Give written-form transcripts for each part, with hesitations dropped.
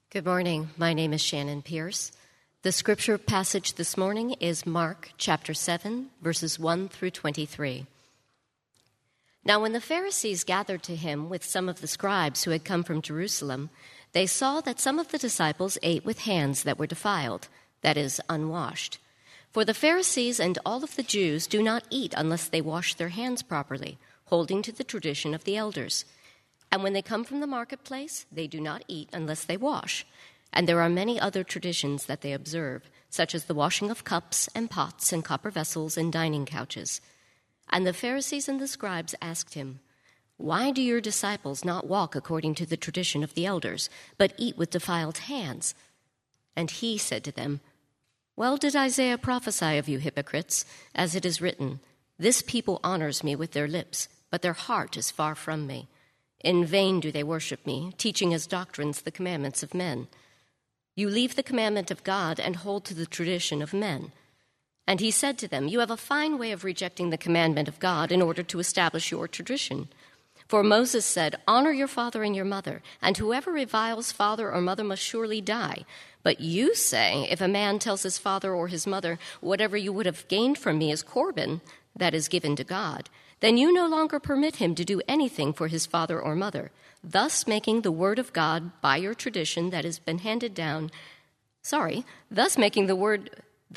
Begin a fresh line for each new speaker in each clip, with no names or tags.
Good morning. My name is Shannon Pierce. The scripture passage this morning is Mark chapter 7, verses 1 through 23. Now when the Pharisees gathered to him with some of the scribes who had come from Jerusalem, they saw that some of the disciples ate with hands that were defiled, that is, unwashed. For the Pharisees and all of the Jews do not eat unless they wash their hands properly, holding to the tradition of the elders. And when they come from the marketplace, they do not eat unless they wash. And there are many other traditions that they observe, such as the washing of cups and pots and copper vessels and dining couches. And the Pharisees and the scribes asked him, "Why do your disciples not walk according to the tradition of the elders, but eat with defiled hands?" And he said to them, "Well did Isaiah prophesy of you hypocrites, as it is written, 'This people honors me with their lips, but their heart is far from me. In vain do they worship me, teaching as doctrines the commandments of men. You leave the commandment of God and hold to the tradition of men.' And he said to them, 'You have a fine way of rejecting the commandment of God in order to establish your tradition. For Moses said, "Honor your father and your mother, and whoever reviles father or mother must surely die." But you say, if a man tells his father or his mother, "Whatever you would have gained from me is Corban," that is given to God, then you no longer permit him to do anything for his father or mother, thus making the word of God by your tradition that has been handed down, thus making void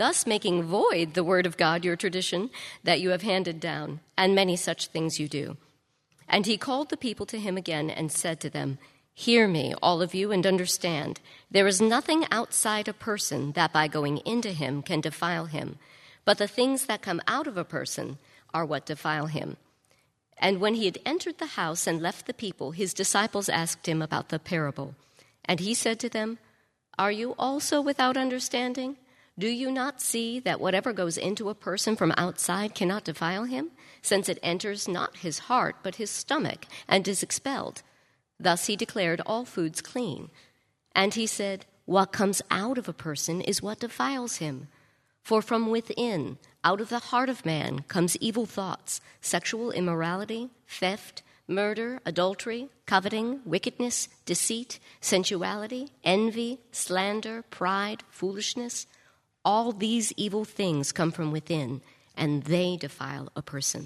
the word of God, your tradition, that you have handed down, and many such things you do." And he called the people to him again and said to them, "Hear me, all of you, and understand. There is nothing outside a person that by going into him can defile him, but the things that come out of a person are what defile him." And when he had entered the house and left the people, his disciples asked him about the parable. And he said to them, "Are you also without understanding? Do you not see that whatever goes into a person from outside cannot defile him, since it enters not his heart but his stomach and is expelled? Thus he declared all foods clean. And he said, what comes out of a person is what defiles him. For from within, out of the heart of man, comes evil thoughts, sexual immorality, theft, murder, adultery, coveting, wickedness, deceit, sensuality, envy, slander, pride, foolishness. All these evil things come from within, and they defile a person."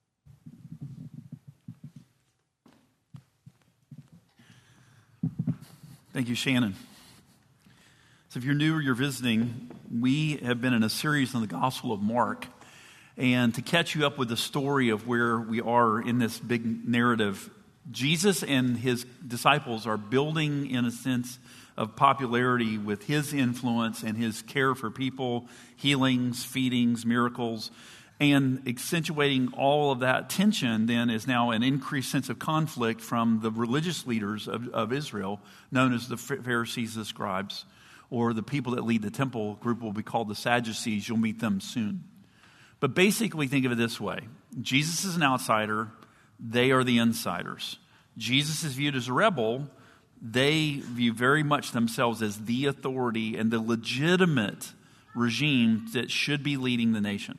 Thank you, Shannon. So if you're new or you're visiting, we have been in a series on the Gospel of Mark. And to catch you up with the story of where we are in this big narrative, Jesus and his disciples are building, in a sense, of popularity with his influence and his care for people, healings, feedings, miracles, and accentuating all of that tension then is now an increased sense of conflict from the religious leaders of Israel, known as the Pharisees, the scribes, or the people that lead the temple group will be called the Sadducees. You'll meet them soon. But basically think of it this way. Jesus is an outsider. They are the insiders. Jesus is viewed as a rebel. They view very much themselves as the authority and the legitimate regime that should be leading the nation.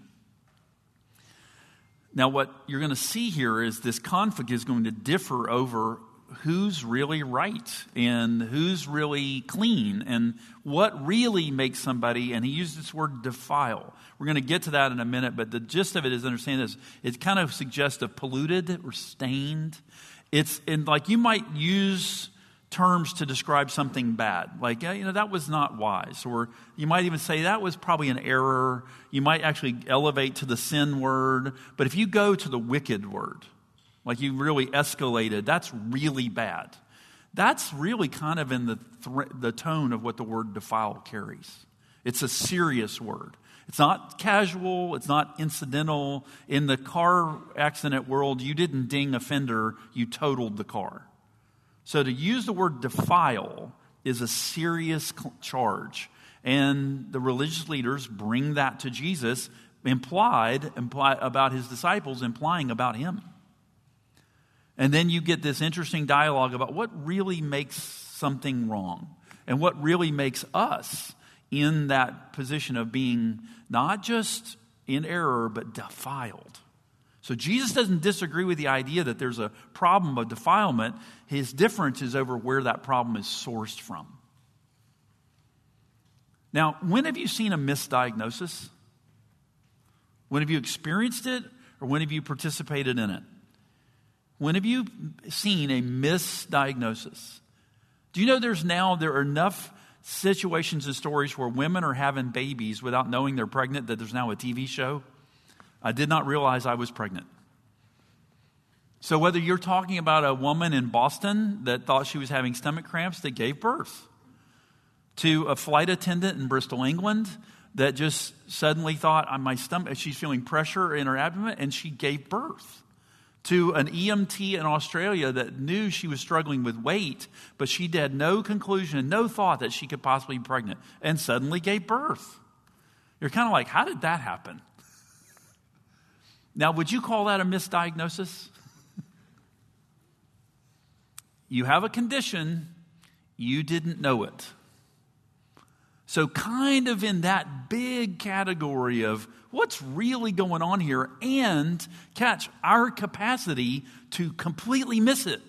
Now, what you're going to see here is this conflict is going to differ over who's really right and who's really clean and what really makes somebody, and he used this word defile. We're going to get to that in a minute, but the gist of it is understand this. It kind of suggests of polluted or stained. It's in, like you might use terms to describe something bad, like, that was not wise. Or you might even say that was probably an error. You might actually elevate to the sin word. But if you go to the wicked word, like you really escalated, that's really bad. That's really kind of in the tone of what the word defile carries. It's a serious word. It's not casual. It's not incidental. In the car accident world, you didn't ding a fender, you totaled the car. So to use the word defile is a serious charge. And the religious leaders bring that to Jesus, implied about his disciples, implying about him. And then you get this interesting dialogue about what really makes something wrong and what really makes us in that position of being not just in error, but defiled. So Jesus doesn't disagree with the idea that there's a problem of defilement. His difference is over where that problem is sourced from. Now, when have you seen a misdiagnosis? When have you experienced it, or when have you participated in it? When have you seen a misdiagnosis? Do you know there are enough situations and stories where women are having babies without knowing they're pregnant that there's now a TV show? I did not realize I was pregnant. So whether you're talking about a woman in Boston that thought she was having stomach cramps that gave birth, to a flight attendant in Bristol, England, that just suddenly thought my stomach, she's feeling pressure in her abdomen, and she gave birth. To an EMT in Australia that knew she was struggling with weight, but she had no conclusion and no thought that she could possibly be pregnant, and suddenly gave birth. You're kind of like, how did that happen? Now, would you call that a misdiagnosis? You have a condition, you didn't know it. So kind of in that big category of what's really going on here, and catch our capacity to completely miss it.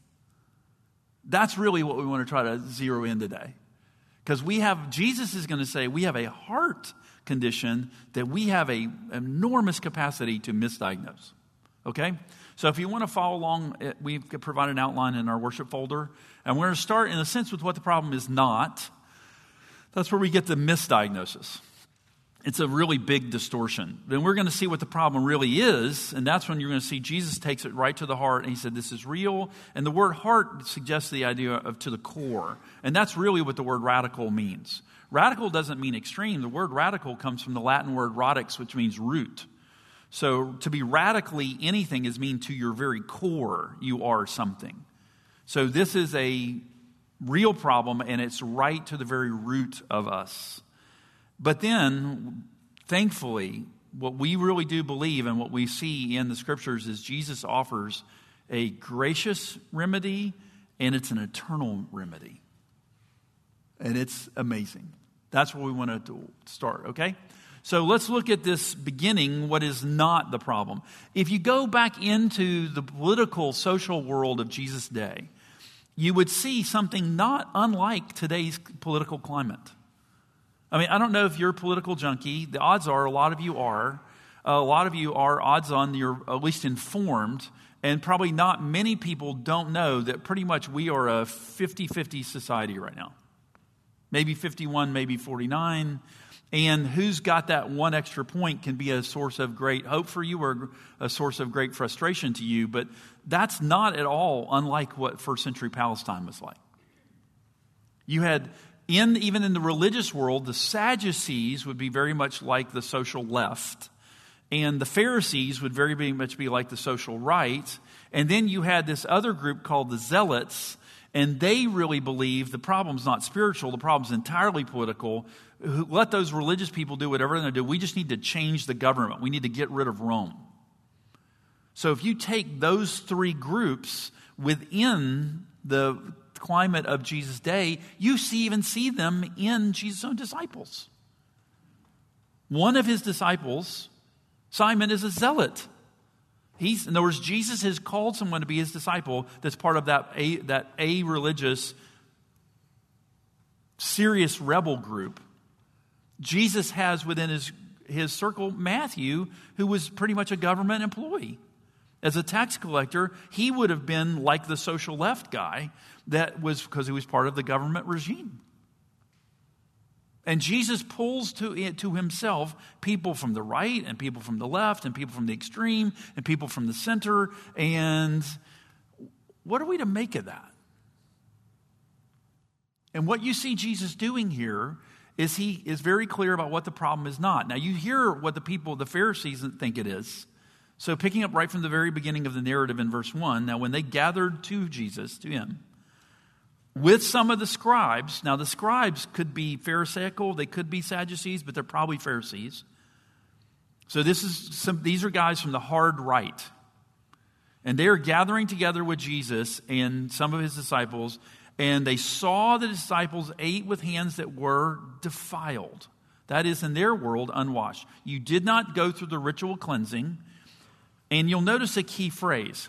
That's really what we want to try to zero in today. Because Jesus is going to say we have a heart condition that we have an enormous capacity to misdiagnose. Okay? So if you want to follow along, we've provided an outline in our worship folder. And we're going to start in a sense with what the problem is not. That's where we get the misdiagnosis. It's a really big distortion. Then we're going to see what the problem really is, and that's when you're going to see Jesus takes it right to the heart, and he said, this is real. And the word heart suggests the idea of to the core, and that's really what the word radical means. Radical doesn't mean extreme. The word radical comes from the Latin word radix, which means root. So to be radically anything is mean to your very core, you are something. So this is a real problem, and it's right to the very root of us. But then, thankfully, what we really do believe and what we see in the scriptures is Jesus offers a gracious remedy, and it's an eternal remedy. And it's amazing. That's where we want to start, okay? So let's look at this beginning, what is not the problem. If you go back into the political, social world of Jesus' day, you would see something not unlike today's political climate. I mean, I don't know if you're a political junkie. The odds are a lot of you are. A lot of you are, odds on, you're at least informed. And probably not many people don't know that pretty much we are a 50-50 society right now. Maybe 51, maybe 49. And who's got that one extra point can be a source of great hope for you or a source of great frustration to you. But that's not at all unlike what first century Palestine was like. You had, even in the religious world, the Sadducees would be very much like the social left. And the Pharisees would very much be like the social right. And then you had this other group called the Zealots. And they really believe the problem's not spiritual, the problem's entirely political. Let those religious people do whatever they're going to do. We just need to change the government. We need to get rid of Rome. So if you take those three groups within the climate of Jesus' day, you even see them in Jesus' own disciples. One of his disciples, Simon, is a zealot. In other words, Jesus has called someone to be his disciple that's part of that religious, serious rebel group. Jesus has within his circle Matthew, who was pretty much a government employee. As a tax collector, he would have been like the social left guy that was because he was part of the government regime. And Jesus pulls to himself people from the right and people from the left and people from the extreme and people from the center. And what are we to make of that? And what you see Jesus doing here is he is very clear about what the problem is not. Now you hear what the Pharisees think it is. So picking up right from the very beginning of the narrative in verse 1, now when they gathered to Jesus, to him, with some of the scribes. Now, the scribes could be Pharisaical, they could be Sadducees, but they're probably Pharisees. So these are guys from the hard right. And they are gathering together with Jesus and some of his disciples, and they saw the disciples ate with hands that were defiled. That is, in their world, unwashed. You did not go through the ritual cleansing. And you'll notice a key phrase.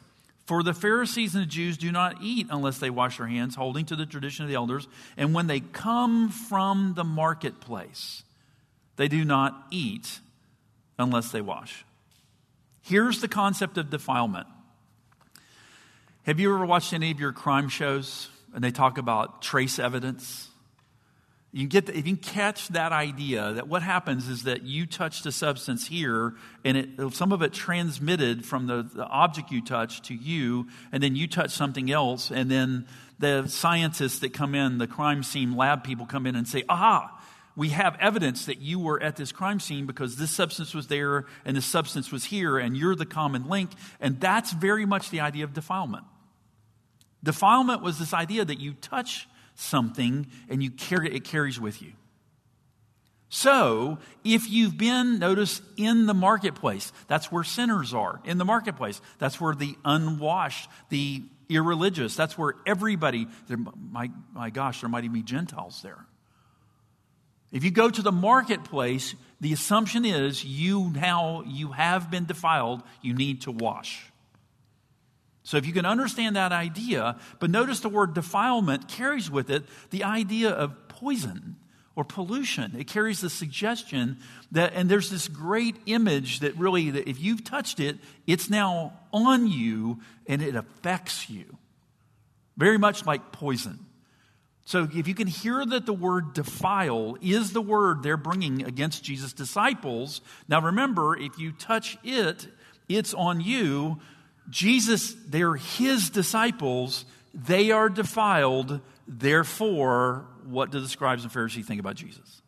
For the Pharisees and the Jews do not eat unless they wash their hands, holding to the tradition of the elders. And when they come from the marketplace, they do not eat unless they wash. Here's the concept of defilement. Have you ever watched any of your crime shows and they talk about trace evidence? You can catch that idea that what happens is that you touched a substance here and some of it transmitted from the object you touched to you, and then you touch something else, and then the scientists that come in, the crime scene lab people come in and say, aha, we have evidence that you were at this crime scene because this substance was there and this substance was here and you're the common link. And that's very much the idea of defilement. Defilement was this idea that you touch something and it carries with you. So, if you've been, notice, in the marketplace, that's where sinners are. In the marketplace, that's where the unwashed, the irreligious, that's where everybody, my gosh, there might even be Gentiles there. If you go to the marketplace, the assumption is you have been defiled, you need to wash. So if you can understand that idea, but notice the word defilement carries with it the idea of poison or pollution. It carries the suggestion that, and there's this great image that really, that if you've touched it, it's now on you and it affects you. Very much like poison. So if you can hear that the word defile is the word they're bringing against Jesus' disciples. Now remember, if you touch it, it's on you. Jesus, they're his disciples. They are defiled. Therefore, what do the scribes and Pharisees think about Jesus?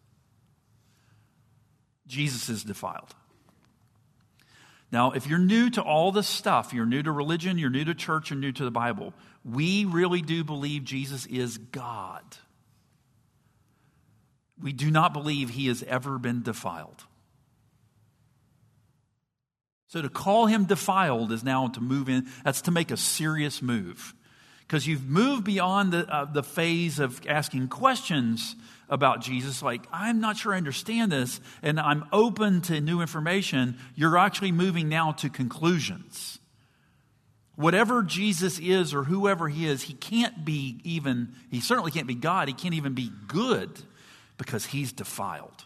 Jesus is defiled. Now, if you're new to all this stuff, you're new to religion, you're new to church, you're new to the Bible, we really do believe Jesus is God. We do not believe he has ever been defiled. So to call him defiled is now to move in, that's to make a serious move. Because you've moved beyond the phase of asking questions about Jesus, like, I'm not sure I understand this, and I'm open to new information. You're actually moving now to conclusions. Whatever Jesus is or whoever he is, he certainly can't be God. He can't even be good because he's defiled.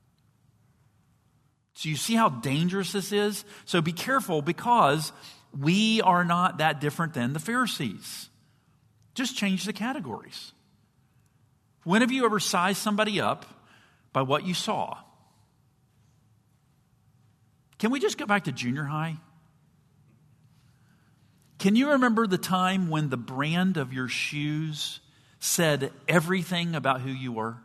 So you see how dangerous this is? So be careful, because we are not that different than the Pharisees. Just change the categories. When have you ever sized somebody up by what you saw? Can we just go back to junior high? Can you remember the time when the brand of your shoes said everything about who you were?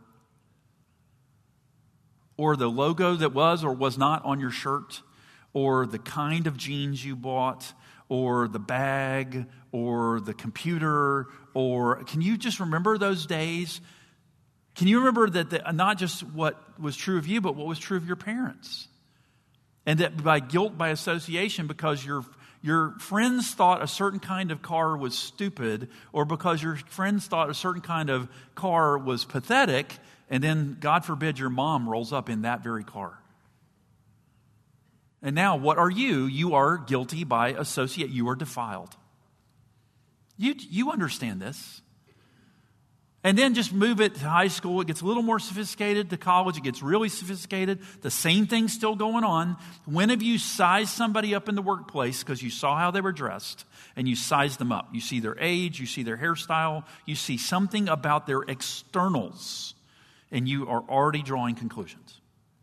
Or the logo that was or was not on your shirt? Or the kind of jeans you bought? Or the bag? Or the computer? Or can you just remember those days? Can you remember that not just what was true of you, but what was true of your parents? And that by guilt by association, because your friends thought a certain kind of car was stupid, or because your friends thought a certain kind of car was pathetic, and then, God forbid, your mom rolls up in that very car. And now, what are you? You are guilty by associate. You are defiled. You understand this. And then just move it to high school. It gets a little more sophisticated. To college, it gets really sophisticated. The same thing's still going on. When have you sized somebody up in the workplace because you saw how they were dressed and you sized them up? You see their age, you see their hairstyle, you see something about their externals, and you are already drawing conclusions.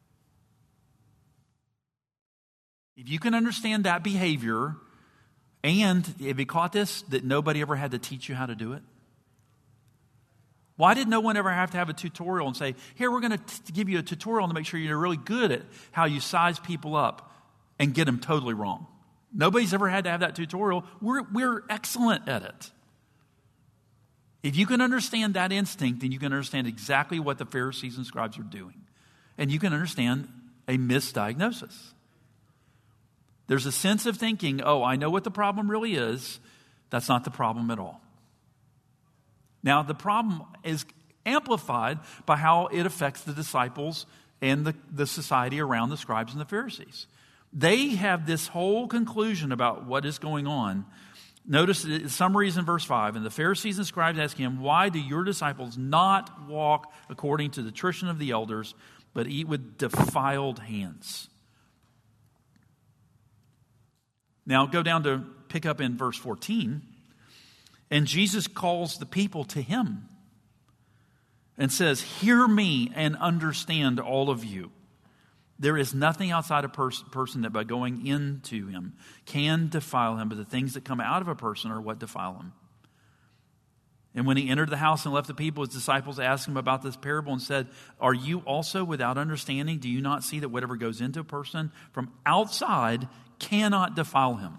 If you can understand that behavior, and have you caught this, that nobody ever had to teach you how to do it? Why did no one ever have to have a tutorial and say, here, we're going to give you a tutorial to make sure you're really good at how you size people up and get them totally wrong? Nobody's ever had to have that tutorial. We're excellent at it. If you can understand that instinct, then you can understand exactly what the Pharisees and scribes are doing. And you can understand a misdiagnosis. There's a sense of thinking, oh, I know what the problem really is. That's not the problem at all. Now, the problem is amplified by how it affects the disciples and the society around the scribes and the Pharisees. They have this whole conclusion about what is going on, Notice the summaries in verse 5. And the Pharisees and scribes asked him, why do your disciples not walk according to the tradition of the elders, but eat with defiled hands? Now go down to pick up in verse 14. And Jesus calls the people to him and says, hear me and understand, all of you. There is nothing outside a person that by going into him can defile him, but the things that come out of a person are what defile him. And when he entered the house and left the people, his disciples asked him about this parable and said, are you also without understanding? Do you not see that whatever goes into a person from outside cannot defile him?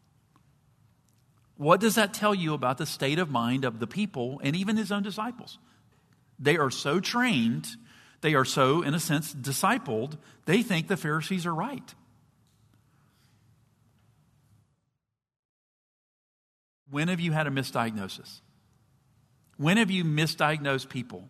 What does that tell you about the state of mind of the people and even his own disciples? They are so trained, they are so, in a sense, discipled, they think the Pharisees are right. When have you had a misdiagnosis? When have you misdiagnosed people?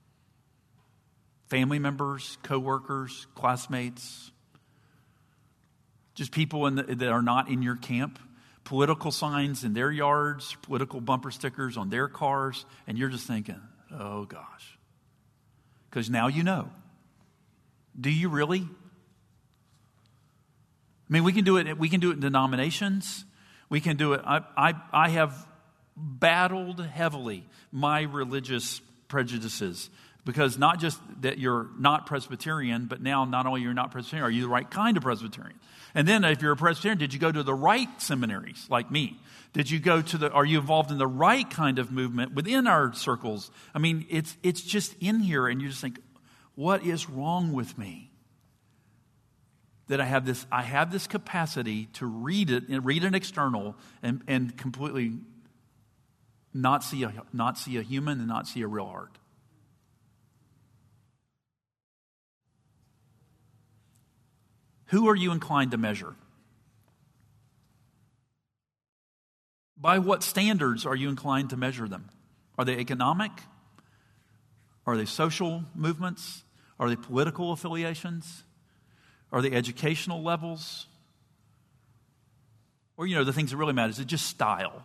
Family members, coworkers, classmates, just people that are not in your camp? Political signs in their yards, political bumper stickers on their cars, and you're just thinking, oh gosh. Because now you know. Do you really? I mean, we can do it in denominations. We can do it. I have battled heavily my religious prejudices, because not just that you're not Presbyterian, but now not only you're not Presbyterian, are you the right kind of Presbyterian? And then if you're a Presbyterian, did you go to the right seminaries like me? Did you go to are you involved in the right kind of movement within our circles? I mean, it's just in here, and you just think, what is wrong with me? That I have this capacity to read an external and completely not see a human and not see a real heart. Who are you inclined to measure? By what standards are you inclined to measure them? Are they economic? Are they social movements? Are they political affiliations? Are they educational levels? Or, the things that really matter, is it just style?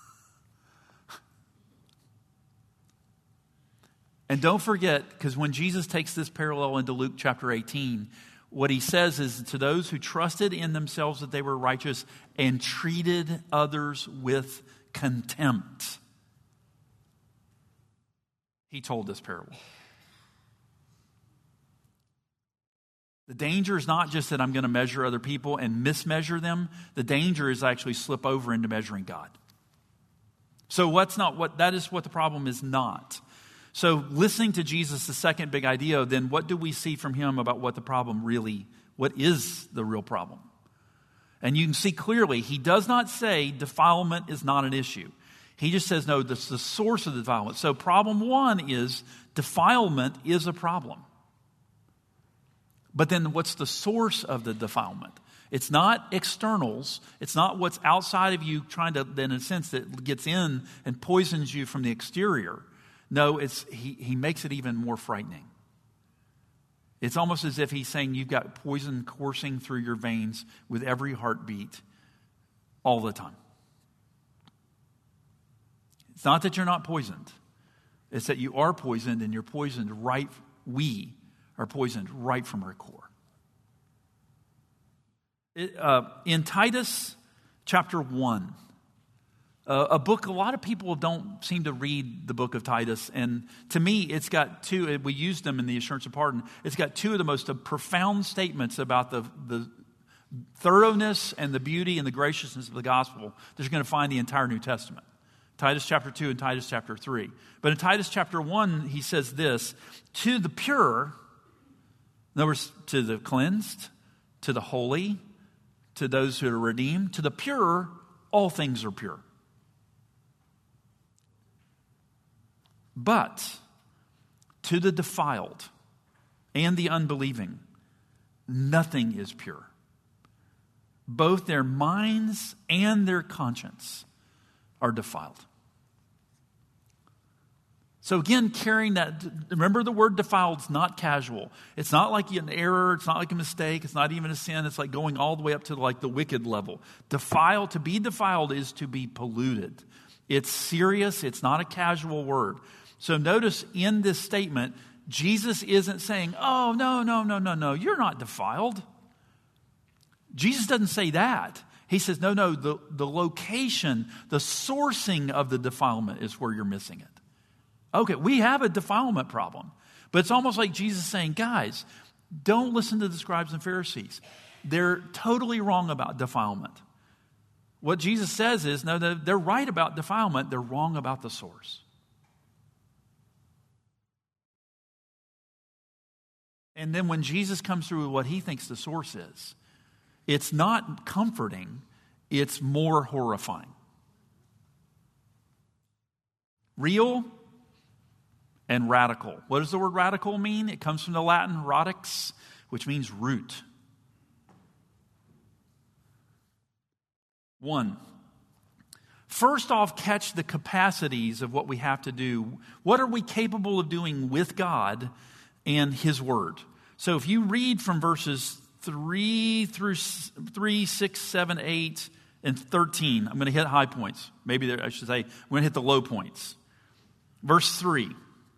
And don't forget, because when Jesus takes this parallel into Luke chapter 18, what he says is, to those who trusted in themselves that they were righteous and treated others with contempt, he told this parable. The danger is not just that I'm going to measure other people and mismeasure them. The danger is I actually slip over into measuring God. So that is what the problem is not. So listening to Jesus, the second big idea, then what do we see from him about what is the real problem? And you can see clearly, he does not say defilement is not an issue. He just says, no, this is the source of the defilement. So problem one is defilement is a problem. But then what's the source of the defilement? It's not externals. It's not what's outside of you trying to, in a sense, that gets in and poisons you from the exterior. No, he makes it even more frightening. It's almost as if he's saying you've got poison coursing through your veins with every heartbeat all the time. It's not that you're not poisoned. It's that you are poisoned, and you're poisoned we are poisoned right from our core. In Titus chapter 1, a book, a lot of people don't seem to read the book of Titus. And to me, it's got two, we used them in the Assurance of Pardon. It's got two of the most profound statements about the thoroughness and the beauty and the graciousness of the gospel that you're going to find in the entire New Testament. Titus chapter 2 and Titus chapter 3. But in Titus chapter 1, he says this, to the pure, in other words, to the cleansed, to the holy, to those who are redeemed, to the pure, all things are pure. But to the defiled and the unbelieving, nothing is pure. Both their minds and their conscience are defiled. So again, carrying that, remember the word defiled is not casual. It's not like an error. It's not like a mistake. It's not even a sin. It's like going all the way up to like the wicked level. To be defiled is to be polluted. It's serious. It's not a casual word. So notice in this statement, Jesus isn't saying, oh, no, you're not defiled. Jesus doesn't say that. He says, no, the location, the sourcing of the defilement is where you're missing it. Okay, we have a defilement problem. But it's almost like Jesus saying, guys, don't listen to the scribes and Pharisees. They're totally wrong about defilement. What Jesus says is, no, they're right about defilement. They're wrong about the source. And then when Jesus comes through with what he thinks the source is, it's not comforting, it's more horrifying. Real and radical. What does the word radical mean? It comes from the Latin radix, which means root. 1. First off, catch the capacities of what we have to do. What are we capable of doing with God and His Word? So if you read from verses 3, 6, 7, 8, and 13, I'm going to hit high points. Maybe I should say, I'm going to hit the low points. Verse 3.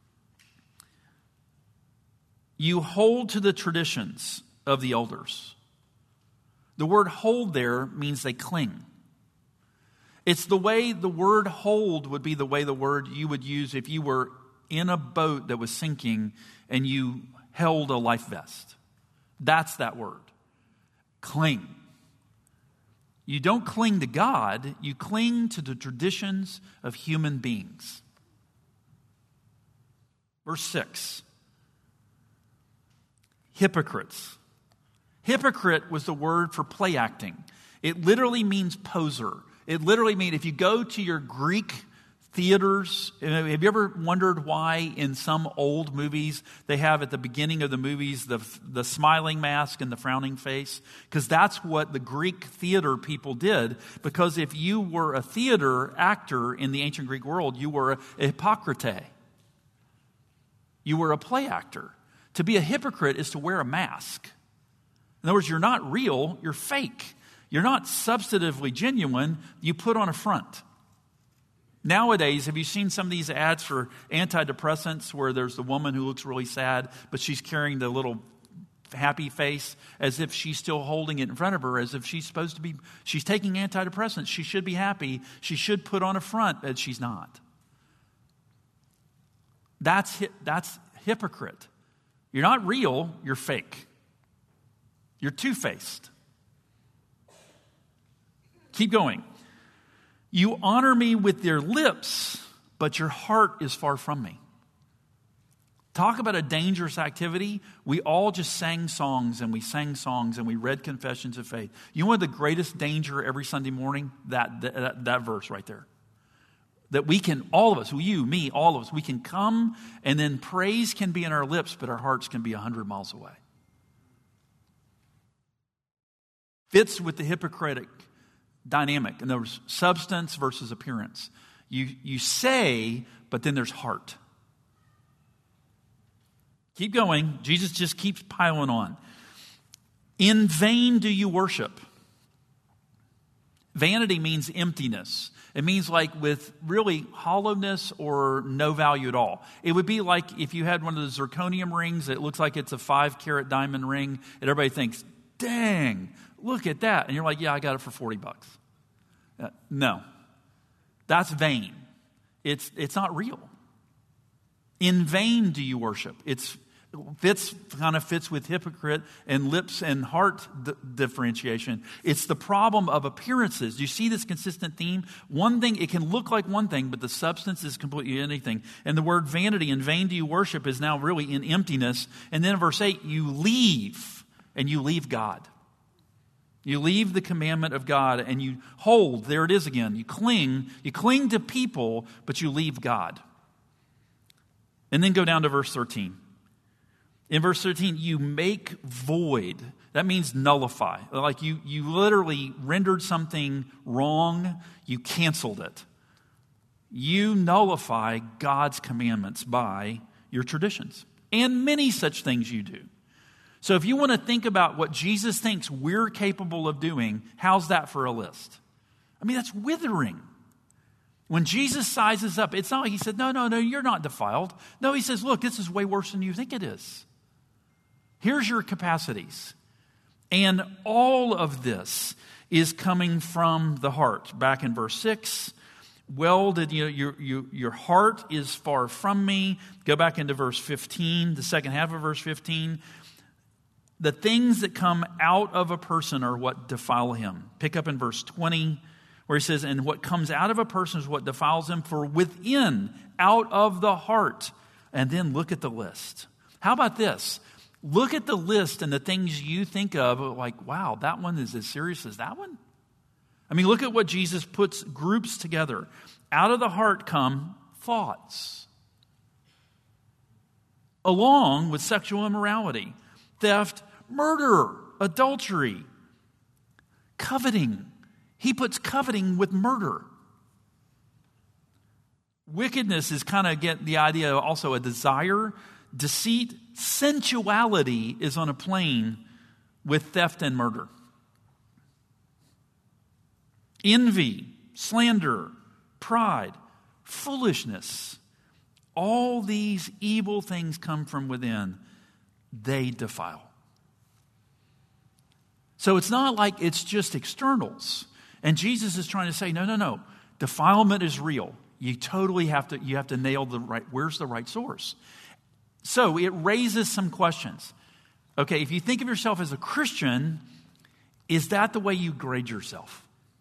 You hold to the traditions of the elders. The word hold there means they cling. It's the way the word hold would be the way the word you would use if you were in a boat that was sinking and you held a life vest. That's that word. Cling. You don't cling to God, you cling to the traditions of human beings. Verse 6. Hypocrites. Hypocrite was the word for play acting. It literally means poser. It literally means, if you go to your Greek theaters, have you ever wondered why in some old movies they have at the beginning of the movies the smiling mask and the frowning face? Because that's what the Greek theater people did. Because if you were a theater actor in the ancient Greek world, you were a hypocrite. You were a play actor. To be a hypocrite is to wear a mask. In other words, you're not real, you're fake. You're not substantively genuine, you put on a front. Nowadays, have you seen some of these ads for antidepressants where there's the woman who looks really sad, but she's carrying the little happy face as if she's still holding it in front of her, as if she's supposed to be, she's taking antidepressants, she should be happy, she should put on a front, but she's not. That's hypocrite. You're not real, you're fake. You're two-faced. Keep going. You honor me with your lips, but your heart is far from me. Talk about a dangerous activity. We all just sang songs and we read confessions of faith. You know what the greatest danger every Sunday morning? That verse right there. That we can, all of us, you, me, all of us, we can come and then praise can be in our lips, but our hearts can be 100 miles away. Fits with the hypocritic dynamic. And there's substance versus appearance. You say, but then there's heart. Keep going. Jesus just keeps piling on. In vain do you worship. Vanity means emptiness. It means like with really hollowness or no value at all. It would be like if you had one of the zirconium rings that looks like it's a 5-carat diamond ring, and everybody thinks, dang, look at that. And you're like, yeah, I got it for $40. No, that's vain. It's not real. In vain do you worship. Kind of fits with hypocrite and lips and heart differentiation. It's the problem of appearances. Do you see this consistent theme? One thing, it can look like one thing, but the substance is completely anything. And the word vanity, in vain do you worship, is now really in emptiness. And then in verse 8, you leave God. You leave the commandment of God and you hold, there it is again, you cling to people, but you leave God. And then go down to verse 13. In verse 13, you make void. That means nullify. Like you literally rendered something wrong, you canceled it. you nullify God's commandments by your traditions. And many such things you do. So if you want to think about what Jesus thinks we're capable of doing, how's that for a list? I mean, that's withering. When Jesus sizes up, it's not like he said, no, you're not defiled. No, he says, look, this is way worse than you think it is. Here's your capacities. And all of this is coming from the heart. Back in verse 6, your heart is far from me. Go back into verse 15, the second half of verse 15. The things that come out of a person are what defile him. Pick up in verse 20, where he says, and what comes out of a person is what defiles him, for within, out of the heart. And then look at the list. How about this? Look at the list and the things you think of, like, wow, that one is as serious as that one? I mean, look at what Jesus groups together. Out of the heart come thoughts, along with sexual immorality, theft, murder, adultery, coveting. He puts coveting with murder. Wickedness is kind of get the idea also a desire. Deceit, sensuality is on a plane with theft and murder. Envy, slander, pride, foolishness. All these evil things come from within. They defile. So it's not like it's just externals. And Jesus is trying to say, no. Defilement is real. You totally have to nail where's the right source. So it raises some questions. Okay, if you think of yourself as a Christian, is that the way you grade yourself?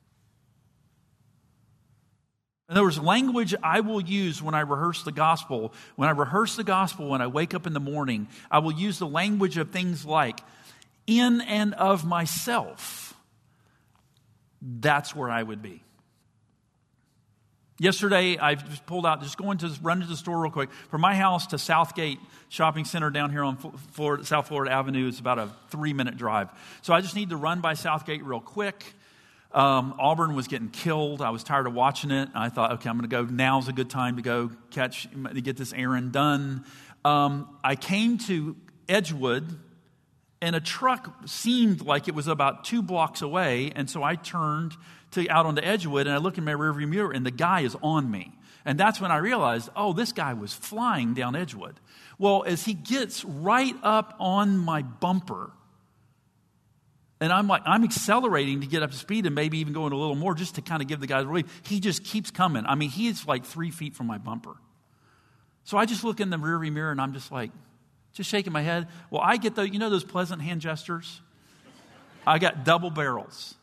In other words, language I will use when I rehearse the gospel. When I wake up in the morning, I will use the language of things like, in and of myself. That's where I would be. Yesterday, I just pulled out, run to the store real quick. From my house to Southgate Shopping Center down here on South Florida Avenue is about a 3-minute drive. So I just need to run by Southgate real quick. Auburn was getting killed. I was tired of watching it. I thought, okay, I'm going to go. Now's a good time to go to get this errand done. I came to Edgewood, and a truck seemed like it was about 2 blocks away. And so I turned out onto Edgewood, and I look in my rearview mirror, and the guy is on me. And that's when I realized, this guy was flying down Edgewood. Well, as he gets right up on my bumper, and I'm accelerating to get up to speed and maybe even going a little more just to kind of give the guy relief. He just keeps coming. I mean, he's like 3 feet from my bumper. So I just look in the rearview mirror and I'm just like, just shaking my head. Well, I get those pleasant hand gestures? I got double barrels.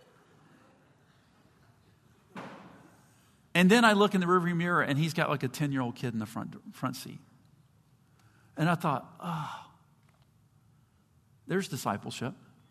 And then I look in the rearview mirror and he's got like a 10-year-old kid in the front seat. And I thought, there's discipleship.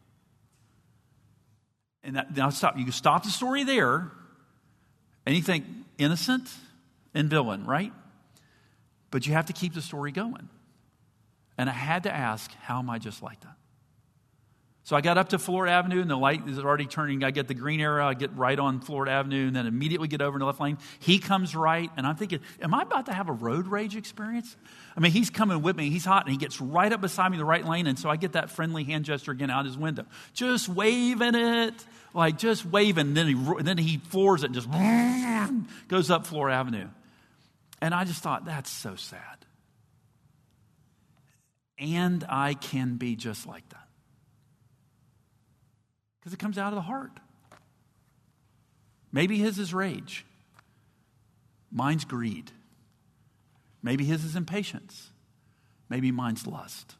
And now stop. You can stop the story there, and you think innocent and villain, right? But you have to keep the story going. And I had to ask, how am I just like that? So I got up to Florida Avenue, and the light is already turning. I get the green arrow. I get right on Florida Avenue, and then immediately get over in the left lane. He comes right, and I'm thinking, am I about to have a road rage experience? I mean, he's coming with me. He's hot, and he gets right up beside me in the right lane, and so I get that friendly hand gesture again out his window. Just waving it, like just waving. And then he floors it and just goes up Florida Avenue. And I just thought, that's so sad. And I can be just like that. Because it comes out of the heart. Maybe his is rage. Mine's greed. Maybe his is impatience. Maybe mine's lust.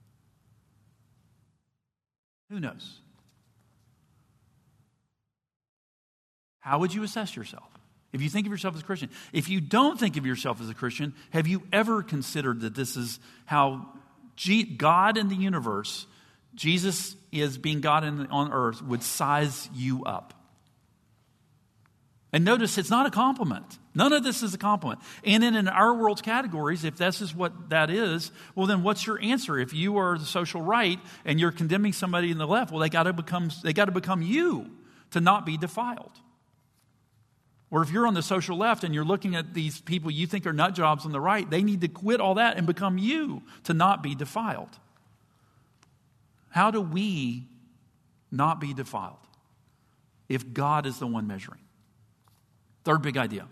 Who knows? How would you assess yourself? If you think of yourself as a Christian. If you don't think of yourself as a Christian, have you ever considered that this is how God in the universe, Jesus is being God on earth, would size you up? And notice it's not a compliment. None of this is a compliment. And then in our world's categories, if this is what that is, well then what's your answer? If you are the social right and you're condemning somebody in the left, well they got to become you to not be defiled. Or if you're on the social left and you're looking at these people you think are nut jobs on the right, they need to quit all that and become you to not be defiled. How do we not be defiled if God is the one measuring? Third big idea.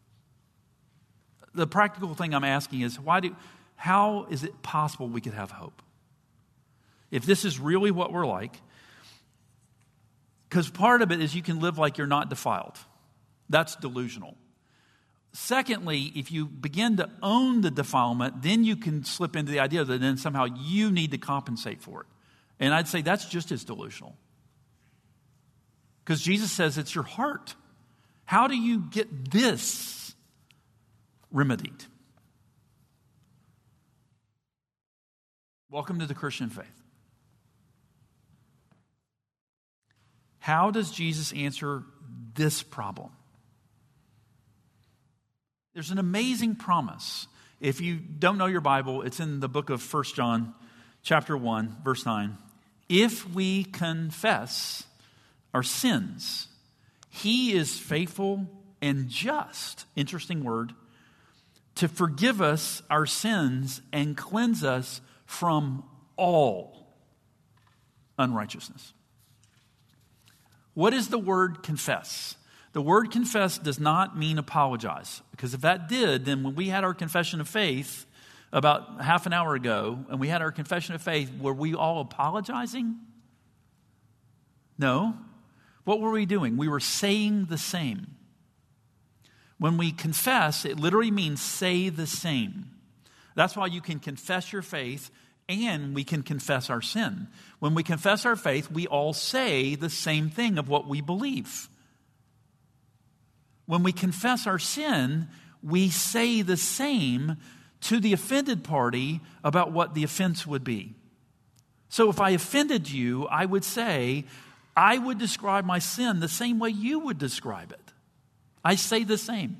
The practical thing I'm asking is, how is it possible we could have hope? If this is really what we're like, because part of it is you can live like you're not defiled. That's delusional. Secondly, if you begin to own the defilement, then you can slip into the idea that then somehow you need to compensate for it. And I'd say that's just as delusional. Because Jesus says it's your heart. How do you get this remedied? Welcome to the Christian faith. How does Jesus answer this problem? There's an amazing promise. If you don't know your Bible, it's in the book of 1 John, chapter 1, verse 9. If we confess our sins, He is faithful and just, interesting word, to forgive us our sins and cleanse us from all unrighteousness. What is the word confess? The word confess does not mean apologize, because if that did, then when we had our confession of faith about half an hour ago, and we had our confession of faith, were we all apologizing? No. What were we doing? We were saying the same. When we confess, it literally means say the same. That's why you can confess your faith and we can confess our sin. When we confess our faith, we all say the same thing of what we believe. When we confess our sin, we say the same to the offended party about what the offense would be. So if I offended you, I would say, I would describe my sin the same way you would describe it. I say the same.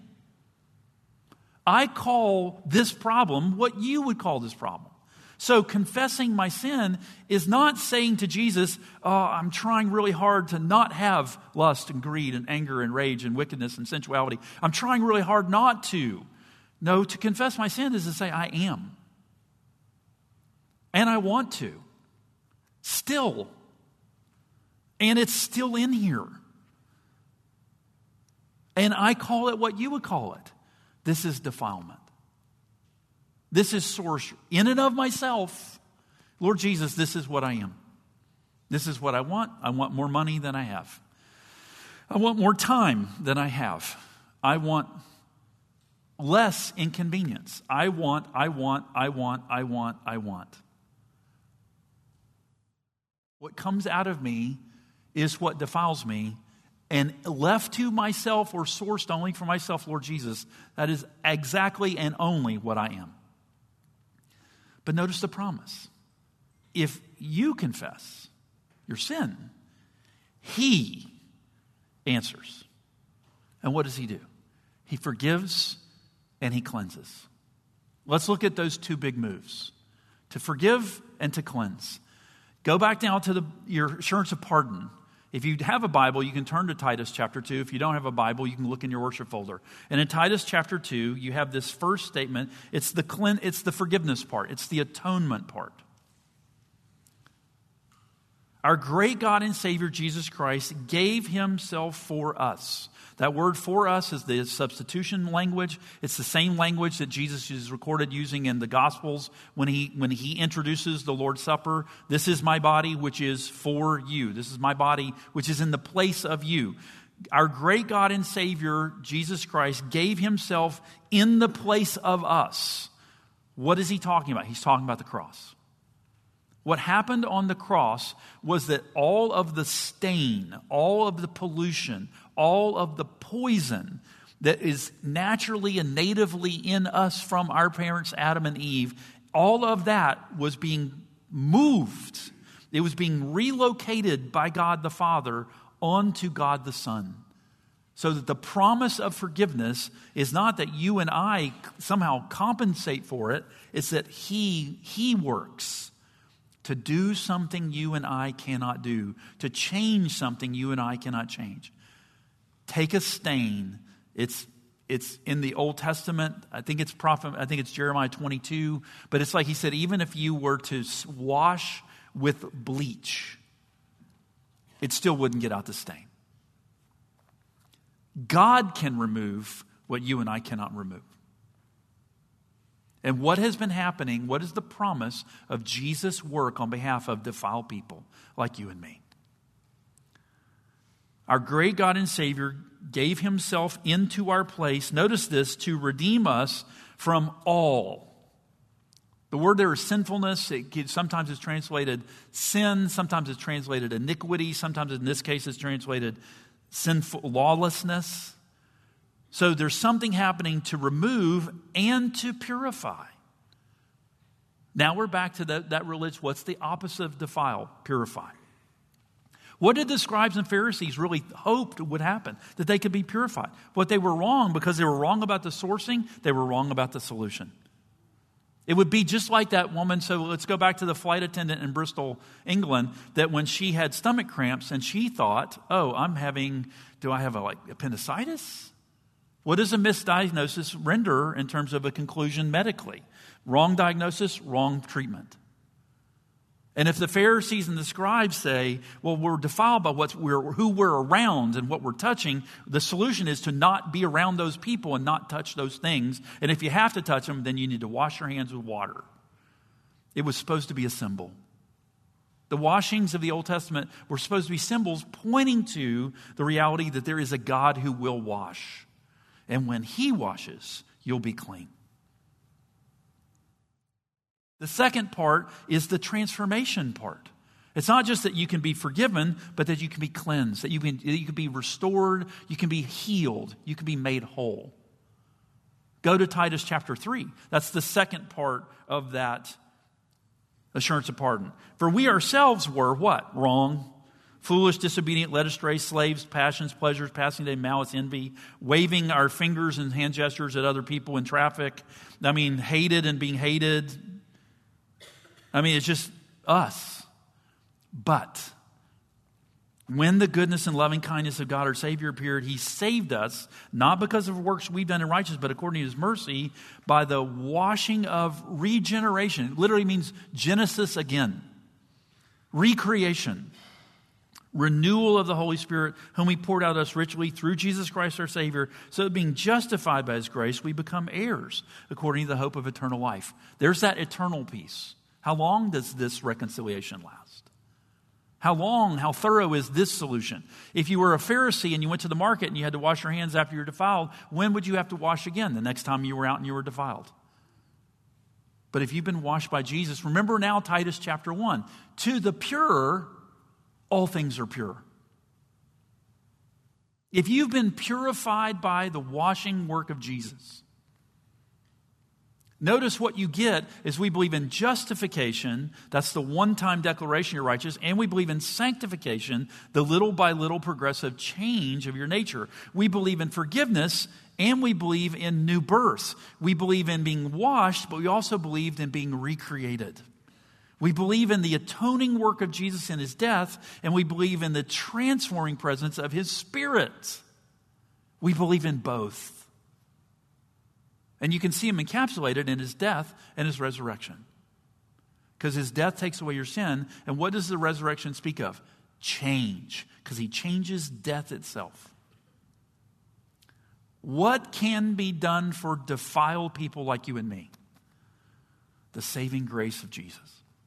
I call this problem what you would call this problem. So confessing my sin is not saying to Jesus, I'm trying really hard to not have lust and greed and anger and rage and wickedness and sensuality. I'm trying really hard not to. No, to confess my sin is to say I am. And I want to. Still. And it's still in here. And I call it what you would call it. This is defilement. This is sorcery. In and of myself, Lord Jesus, this is what I am. This is what I want. I want more money than I have. I want more time than I have. I want less inconvenience. I want. What comes out of me is what defiles me. And left to myself or sourced only for myself, Lord Jesus, that is exactly and only what I am. But notice the promise. If you confess your sin, He answers. And what does He do? He forgives and He cleanses. Let's look at those two big moves. To forgive and to cleanse. Go back down to your assurance of pardon. If you have a Bible, you can turn to Titus chapter 2. If you don't have a Bible, you can look in your worship folder. And in Titus chapter 2, you have this first statement. It's the forgiveness part. It's the atonement part. Our great God and Savior, Jesus Christ, gave Himself for us. That word for us is the substitution language. It's the same language that Jesus is recorded using in the Gospels when he introduces the Lord's Supper. This is my body, which is for you. This is my body, which is in the place of you. Our great God and Savior, Jesus Christ, gave Himself in the place of us. What is He talking about? He's talking about the cross. What happened on the cross was that all of the stain, all of the pollution, all of the poison that is naturally and natively in us from our parents Adam and Eve, all of that was being moved. It was being relocated by God the Father onto God the Son. So that the promise of forgiveness is not that you and I somehow compensate for it. It's that He works to do something you and I cannot do, to change something you and I cannot change. Take a stain It's in the Old Testament. I think it's Jeremiah 22. But it's like he said, even if you were to wash with bleach, it still wouldn't get out the stain. God can remove what you and I cannot remove. And what has been happening, what is the promise of Jesus' work on behalf of defiled people like you and me? Our great God and Savior gave himself into our place, notice this, to redeem us from all. The word there is sinfulness. Sometimes it's translated sin, sometimes it's translated iniquity, sometimes in this case it's translated sinful lawlessness. So there's something happening to remove and to purify. Now we're back to that religion. What's the opposite of defile? Purify. What did the scribes and Pharisees really hoped would happen? That they could be purified. But they were wrong because they were wrong about the sourcing. They were wrong about the solution. It would be just like that woman. So let's go back to the flight attendant in Bristol, England, that when she had stomach cramps and she thought, do I have appendicitis? What does a misdiagnosis render in terms of a conclusion medically? Wrong diagnosis, wrong treatment. And if the Pharisees and the scribes say, well, we're defiled by who we're around and what we're touching, the solution is to not be around those people and not touch those things. And if you have to touch them, then you need to wash your hands with water. It was supposed to be a symbol. The washings of the Old Testament were supposed to be symbols pointing to the reality that there is a God who will wash. And when he washes, you'll be clean. The second part is the transformation part. It's not just that you can be forgiven, but that you can be cleansed, that you can be restored, you can be healed, you can be made whole. Go to Titus chapter 3. That's the second part of that assurance of pardon. For we ourselves were what? Wrong, foolish, disobedient, led astray, slaves, passions, pleasures, passing day, malice, envy, waving our fingers and hand gestures at other people in traffic. Hated and being hated. It's just us. But when the goodness and loving kindness of God our Savior appeared, he saved us, not because of works we've done in righteousness, but according to his mercy, by the washing of regeneration. It literally means Genesis again. Recreation. Renewal of the Holy Spirit, whom he poured out us richly through Jesus Christ our Savior, so that being justified by his grace, we become heirs according to the hope of eternal life. There's that eternal peace. How long does this reconciliation last? How thorough is this solution? If you were a Pharisee and you went to the market and you had to wash your hands after you were defiled, when would you have to wash again? The next time you were out and you were defiled. But if you've been washed by Jesus, remember now Titus chapter 1. To the pure, all things are pure. If you've been purified by the washing work of Jesus, notice what you get is we believe in justification. That's the one-time declaration you're righteous. And we believe in sanctification, the little by little progressive change of your nature. We believe in forgiveness and we believe in new birth. We believe in being washed, but we also believe in being recreated. We believe in the atoning work of Jesus in his death, and we believe in the transforming presence of his Spirit. We believe in both. And you can see him encapsulated in his death and his resurrection. Because his death takes away your sin, and what does the resurrection speak of? Change, because he changes death itself. What can be done for defiled people like you and me? The saving grace of Jesus.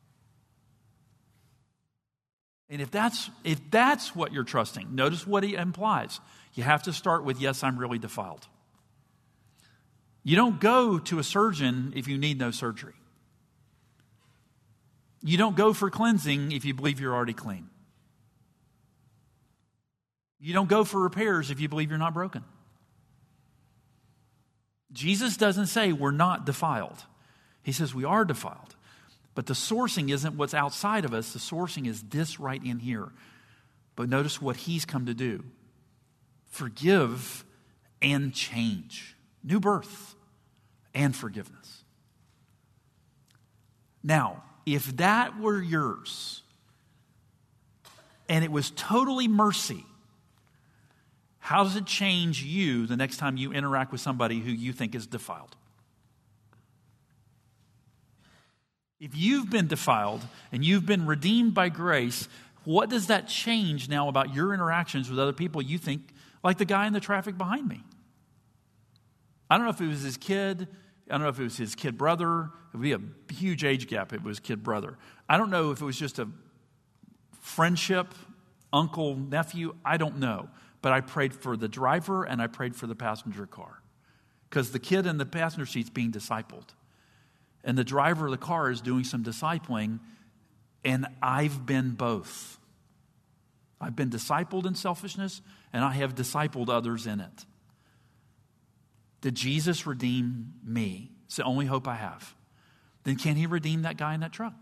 And if that's what you're trusting, notice what he implies. You have to start with, yes, I'm really defiled. You don't go to a surgeon if you need no surgery. You don't go for cleansing if you believe you're already clean. You don't go for repairs if you believe you're not broken. Jesus doesn't say we're not defiled. He says we are defiled. But the sourcing isn't what's outside of us. The sourcing is this right in here. But notice what he's come to do. Forgive and change. New birth and forgiveness. Now, if that were yours, and it was totally mercy, How does it change you the next time you interact with somebody who you think is defiled? If you've been defiled and you've been redeemed by grace, what does that change now about your interactions with other people you think, like the guy in the traffic behind me? I don't know if it was his kid. I don't know if it was his kid brother. It would be a huge age gap if it was kid brother. I don't know if it was just a friendship, uncle, nephew. I don't know. But I prayed for the driver and I prayed for the passenger car. Because the kid in the passenger seat's being discipled. And the driver of the car is doing some discipling. And I've been both. I've been discipled in selfishness and I have discipled others in it. Did Jesus redeem me? It's the only hope I have. Then can he redeem that guy in that truck?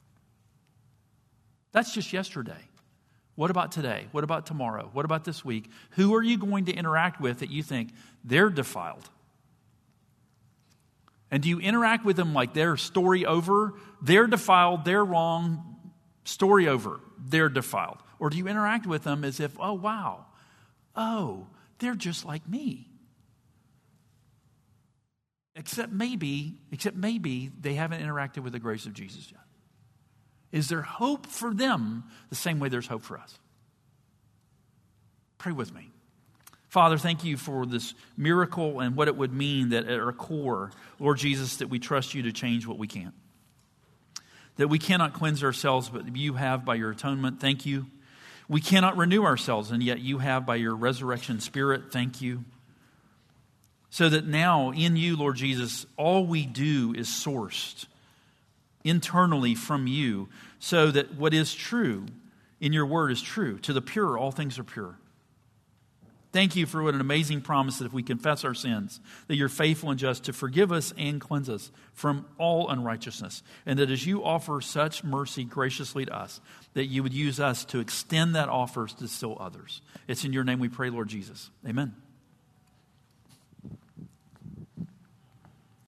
That's just yesterday. What about today? What about tomorrow? What about this week? Who are you going to interact with that you think they're defiled? And do you interact with them like their story over? They're defiled, they're wrong, story over, they're defiled. Or do you interact with them as if, oh, wow, oh, they're just like me? Except maybe they haven't interacted with the grace of Jesus yet. Is there hope for them the same way there's hope for us? Pray with me. Father, thank you for this miracle and what it would mean that at our core, Lord Jesus, that we trust you to change what we can't. That we cannot cleanse ourselves, but you have by your atonement. Thank you. We cannot renew ourselves, and yet you have by your resurrection spirit. Thank you. So that now in you, Lord Jesus, all we do is sourced internally from you, so that what is true in your word is true. To the pure, all things are pure. Thank you for what an amazing promise that if we confess our sins, that you're faithful and just to forgive us and cleanse us from all unrighteousness. And that as you offer such mercy graciously to us, that you would use us to extend that offer to still others. It's in your name we pray, Lord Jesus. Amen.